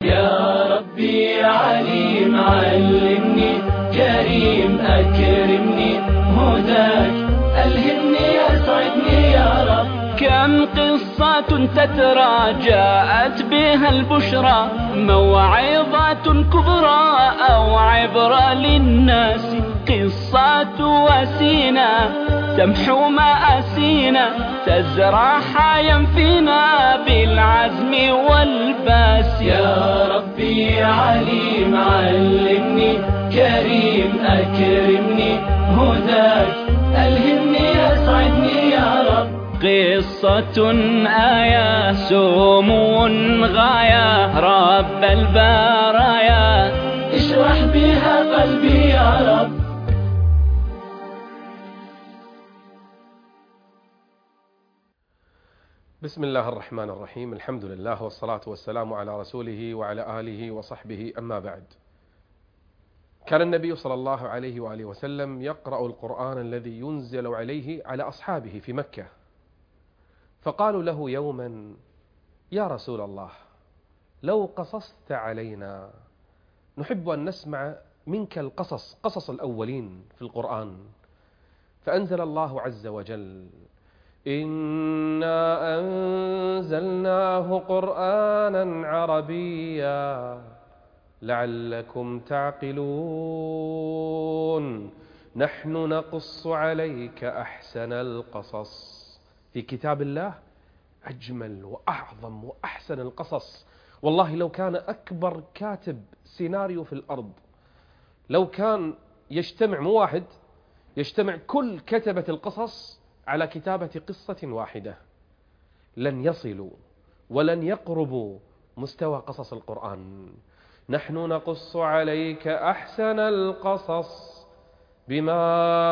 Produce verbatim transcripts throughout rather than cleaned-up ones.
يا ربي يا عليم علمني، كريم أكرمني، هداك ألهمني أسعدني يا رب. كم قصة تترى جاءت بها البشرى، موعظة كبرى أو عبرة للناس. قصة وسينا تمحو مآسينا، تزرع حيا فينا بالعزم والباس. يا ربي يا عليم علمني، كريم أكرمني، هداك ألهمني أسعدني يا رب. قصة آية سمو غاية، رب البرايا اشرح بها قلبي يا رب. بسم الله الرحمن الرحيم، الحمد لله والصلاة والسلام على رسوله وعلى آله وصحبه، أما بعد. كان النبي صلى الله عليه وآله وسلم يقرأ القرآن الذي ينزل عليه على أصحابه في مكة، فقالوا له يوما: يا رسول الله، لو قصصت علينا نحب أن نسمع منك القصص، قصص الأولين في القرآن. فأنزل الله عز وجل: إنا أنزلناه قرآنا عربيا لعلكم تعقلون، نحن نقص عليك أحسن القصص. في كتاب الله أجمل وأعظم وأحسن القصص. والله لو كان أكبر كاتب سيناريو في الأرض، لو كان يجتمع مو واحد، يجتمع كل كتبة القصص على كتابة قصة واحدة، لن يصلوا ولن يقربوا مستوى قصص القرآن. نحن نقص عليك أحسن القصص بما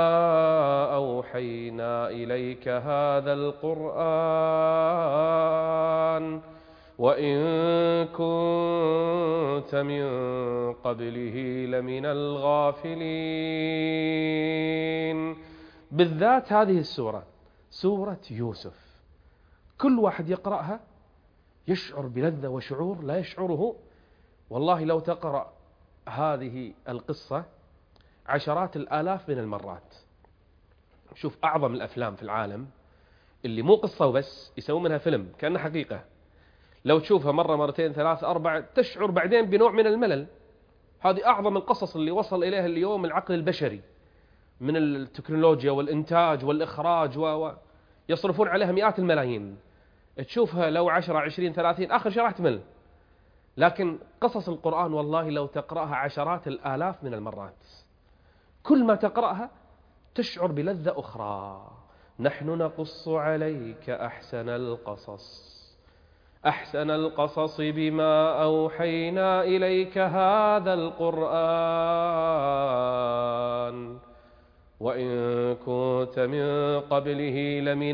أوحينا إليك هذا القرآن وإن كنت من قبله لمن الغافلين. بالذات هذه السورة، سورة يوسف، كل واحد يقرأها يشعر بلذة وشعور لا يشعره. والله لو تقرأ هذه القصة عشرات الآلاف من المرات. شوف أعظم الأفلام في العالم اللي مو قصة وبس، يسوون منها فيلم كأنها حقيقة، لو تشوفها مرة مرتين ثلاث أربع تشعر بعدين بنوع من الملل. هذه أعظم القصص اللي وصل إليها اليوم العقل البشري من التكنولوجيا والإنتاج والإخراج، و يصرفون عليها مئات الملايين. تشوفها لو عشرة عشرين ثلاثين آخر شيء راح تمل. لكن قصص القرآن والله لو تقرأها عشرات الآلاف من المرات، كل ما تقرأها تشعر بلذة أخرى. نحن نقص عليك أحسن القصص أحسن القصص بما أوحينا إليك هذا القرآن وإن كنت من قبله لمن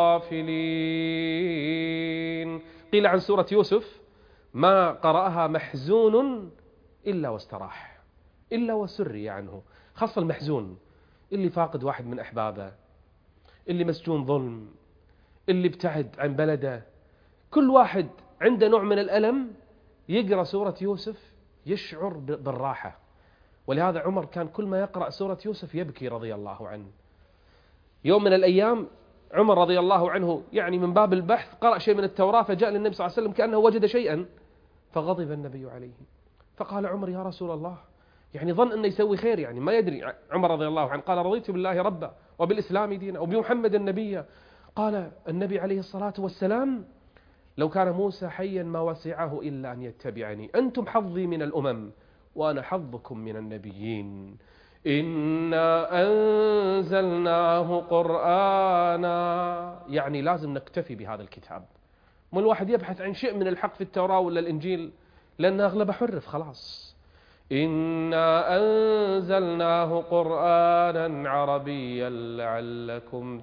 الغافلين. قيل عن سورة يوسف: ما قرأها محزون إلا واستراح، إلا وسري عنه. خاصة المحزون، اللي فاقد واحد من أحبابه، اللي مسجون ظلم، اللي ابتعد عن بلده، كل واحد عنده نوع من الألم يقرأ سورة يوسف يشعر بالراحة. ولهذا عمر كان كل ما يقرأ سورة يوسف يبكي رضي الله عنه. يوم من الأيام عمر رضي الله عنه يعني من باب البحث قرأ شيء من التوراة، فجاء للنبي صلى الله عليه وسلم كأنه وجد شيئا، فغضب النبي عليه. فقال عمر: يا رسول الله، يعني ظن أنه يسوي خير، يعني ما يدري. عمر رضي الله عنه قال: رضيت بالله ربا وبالإسلام دينا وبمحمد النبي. قال النبي عليه الصلاة والسلام: لو كان موسى حيا ما وسعه إلا أن يتبعني، أنتم حظي من الأمم وأنا حظكم من النبيين. إنا أنزلناه قرآنا، يعني لازم نكتفي بهذا الكتاب. مو الواحد يبحث عن شيء من الحق في التوراة ولا الإنجيل، لأن أغلبه حرف خلاص. إنا أنزلناه قرآنا عربيا لعلكم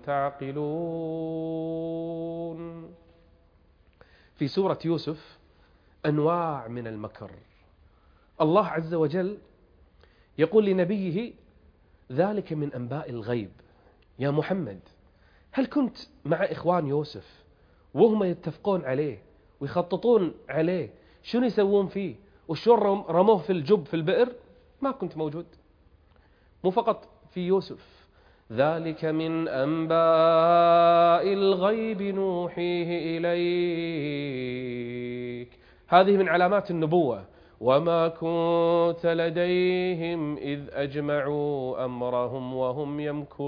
تعقلون. في سورة يوسف أنواع من المكر. الله عز وجل يقول لنبيه: ذلك من أنباء الغيب. يا محمد، هل كنت مع إخوان يوسف وهم يتفقون عليه ويخططون عليه شنو يسوون فيه وشون رموه في الجب في البئر؟ ما كنت موجود. مو فقط في يوسف، ذلك من أنباء الغيب نوحيه إليك، هذه من علامات النبوة. وما كنت لديهم إذ أجمعوا أمرهم وهم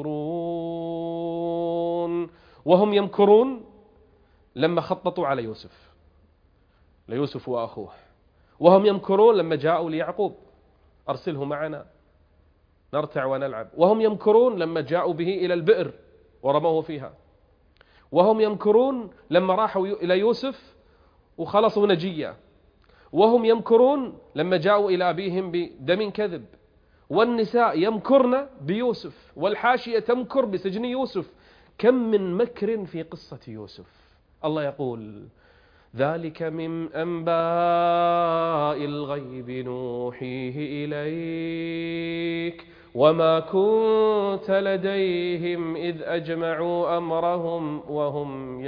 يمكرون. وهم يمكرون لما خططوا على يوسف، ليوسف وأخوه. وهم يمكرون لما جاءوا ليعقوب أرسله معنا نرتع ونلعب. وهم يمكرون لما جاءوا به إلى البئر ورموه فيها. وهم يمكرون لما راحوا إلى يوسف وخلصوا نجية. وهم يمكرون لما جاءوا إلى أبيهم بدم كذب. والنساء يمكرن بيوسف، والحاشية تمكر بسجن يوسف. كم من مكر في قصة يوسف. الله يقول ذلك من أنباء الغيب نوحيه إليك وما كنت لديهم إذ أجمعوا أمرهم وهم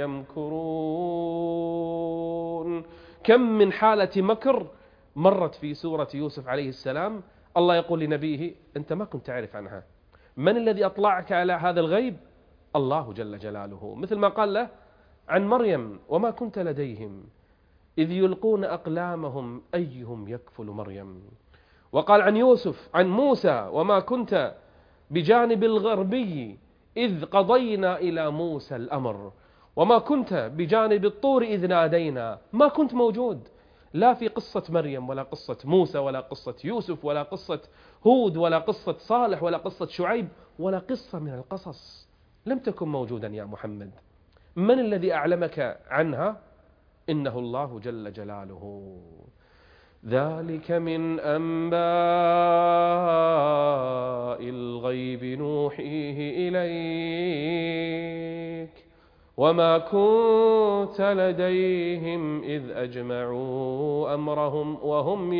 يمكرون. كم من حالة مكر مرت في سورة يوسف عليه السلام. الله يقول لنبيه أنت ما كنت تعرف عنها. من الذي أطلعك على هذا الغيب؟ الله جل جلاله. مثل ما قال له عن مريم وما كنت لديهم إذ يلقون أقلامهم أيهم يكفل مريم. وقال عن يوسف عن موسى وما كنت بجانب الغربي إذ قضينا إلى موسى الأمر وما كنت بجانب الطور إذ نادينا. ما كنت موجود لا في قصة مريم ولا قصة موسى ولا قصة يوسف ولا قصة هود ولا قصة صالح ولا قصة شعيب ولا قصة من القصص. لم تكن موجودا يا محمد. من الذي أعلمك عنها؟ إنه الله جل جلاله. ذلك من أنباء الغيب نوحيه إليك وما كنت لديهم إذ أجمعوا أمرهم وهم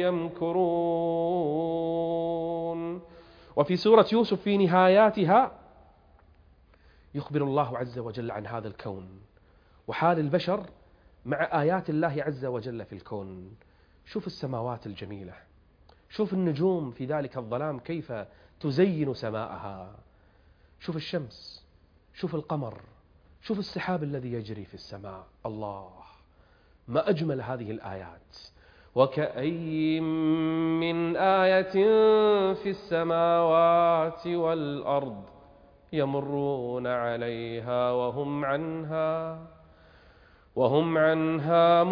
يمكرون. وفي سورة يوسف في نهاياتها يخبر الله عز وجل عن هذا الكون وحال البشر مع آيات الله عز وجل في الكون. شوف السماوات الجميلة، شوف النجوم في ذلك الظلام كيف تزين سماءها، شوف الشمس، شوف القمر، شوف السحاب الذي يجري في السماء. الله ما أجمل هذه الآيات. وكأي من آية في السماوات والأرض يمرون عليها وهم عنها وهم عنها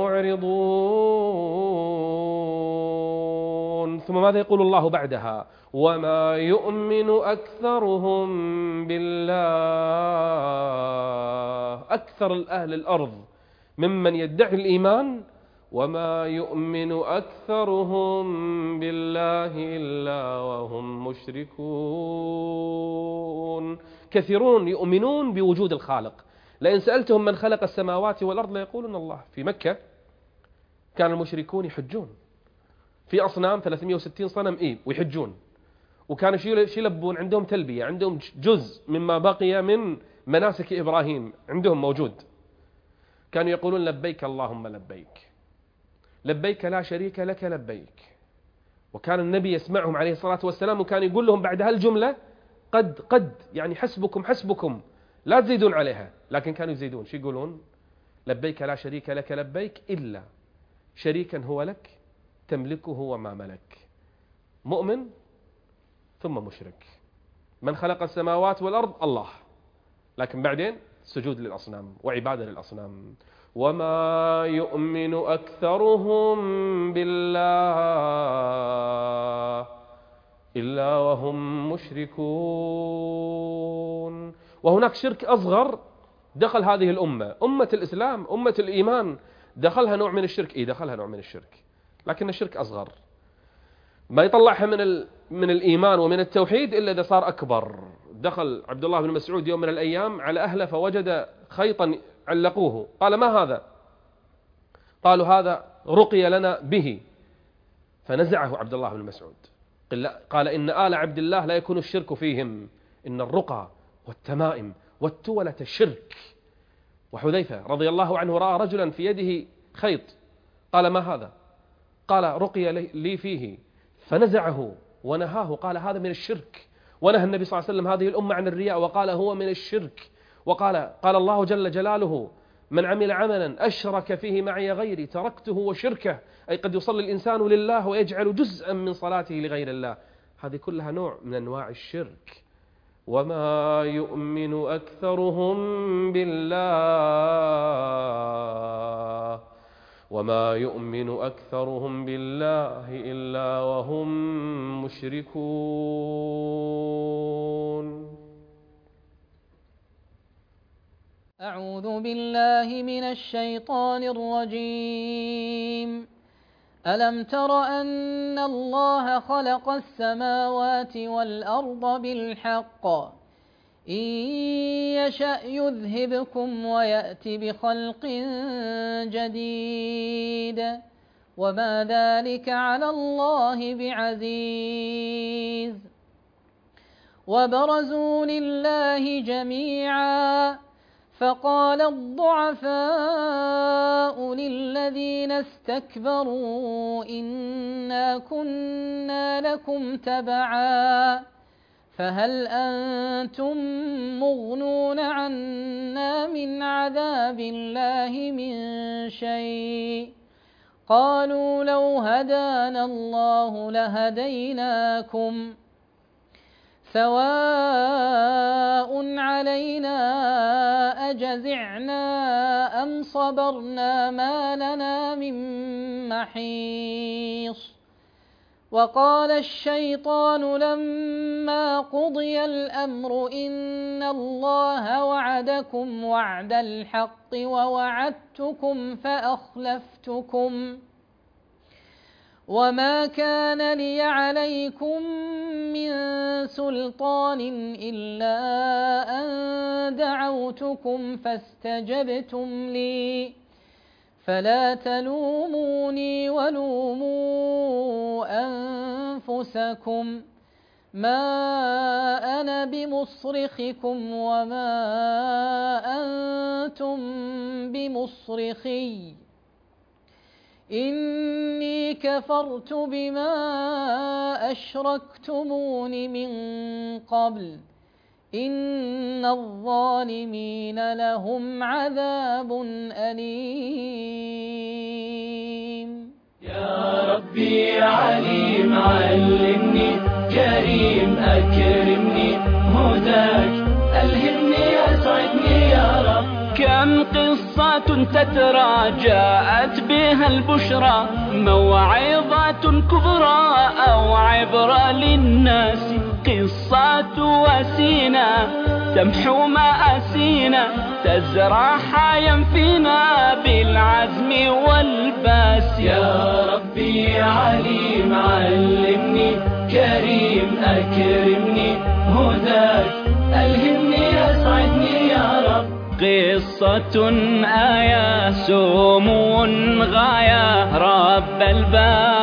معرضون. ثم ماذا يقول الله بعدها؟ وما يؤمن أكثرهم بالله. أكثر الأهل الأرض ممن يدعي الإيمان وما يؤمن أكثرهم بالله إلا وهم مشركون. كثيرون يؤمنون بوجود الخالق. لئن سألتهم من خلق السماوات والأرض ليقولون الله. في مكة كان المشركون يحجون في أصنام ثلاثمئة وستين صنم إيه ويحجون، وكانوا يلبون عندهم تلبية، عندهم جزء مما بقي من مناسك إبراهيم عندهم موجود. كانوا يقولون لبيك اللهم لبيك، لبيك لا شريك لك لبيك. وكان النبي يسمعهم عليه الصلاة والسلام وكان يقول لهم بعد هالجملة قد قد يعني حسبكم حسبكم لا تزيدون عليها. لكن كانوا يزيدون. شو يقولون؟ لبيك لا شريك لك لبيك إلا شريكا هو لك تملكه وما ملك. مؤمن ثم مشرك. من خلق السماوات والأرض الله، لكن بعدين سجود للأصنام وعبادة للأصنام. وما يؤمن أكثرهم بالله إلا وهم مشركون. وهناك شرك أصغر دخل هذه الأمة، أمة الإسلام، أمة الإيمان، دخلها نوع من الشرك. إيه دخلها نوع من الشرك، لكن الشرك أصغر ما يطلعها من من الإيمان ومن التوحيد إلا إذا صار أكبر. دخل عبد الله بن مسعود يوم من الأيام على أهله فوجد خيطا علقوه. قال ما هذا؟ قالوا هذا رقي لنا به. فنزعه عبد الله بن مسعود. قال إن آل عبد الله لا يكون الشرك فيهم، إن الرقى والتمائم والتولة الشرك. وحذيفة رضي الله عنه رأى رجلا في يده خيط. قال ما هذا؟ قال رقي لي فيه فنزعه ونهاه، قال هذا من الشرك، ونهى النبي صلى الله عليه وسلم هذه الأمة عن الرياء وقال هو من الشرك. وقال قال الله جل جلاله من عمل عملا أشرك فيه معي غيري تركته وشركه، أي قد يصلي الإنسان لله ويجعل جزءا من صلاته لغير الله، هذه كلها نوع من أنواع الشرك. وما يؤمن أكثرهم بالله وما يؤمن أكثرهم بالله إلا وهم مشركون. أعوذ بالله من الشيطان الرجيم. ألم تر أن الله خلق السماوات والأرض بالحق إن يشأ يذهبكم ويأت بخلق جديد وما ذلك على الله بعزيز. وبرزوا لله جميعا فقال الضعفاء للذين استكبروا إنا كنا لكم تبعا فهل أنتم مغنون عنا من عذاب الله من شيء؟ قالوا لو هدانا الله لهديناكم سواء علينا أجزعنا أم صبرنا ما لنا من محيص. وقال الشيطان لما قضي الأمر إن الله وعدكم وعد الحق ووعدتكم فأخلفتكم وما كان لي عليكم من سلطان إلا أن دعوتكم فاستجبتم لي فلا تلوموني ولوموا أنفسكم ما أنا بمصرخكم وما أنتم بمصرخي إني كفرت بما أشركتمون من قبل إن الظالمين لهم عذاب أليم. يا ربي يا عليم علمني كريم أكرمني هداك ألهمني أسعدني يا رب. كم قصة تترى جاءت بها البشرى موعظة كبرى أو عبرة للناس قصة وسينا تمحو مآسينا تزرع حيا فينا بالعزم والباس. يا ربي يا عليم علمني كريم أكرمني هداك ألهمني أسعدني يا رب. قصة آية سمو غاية رب الباب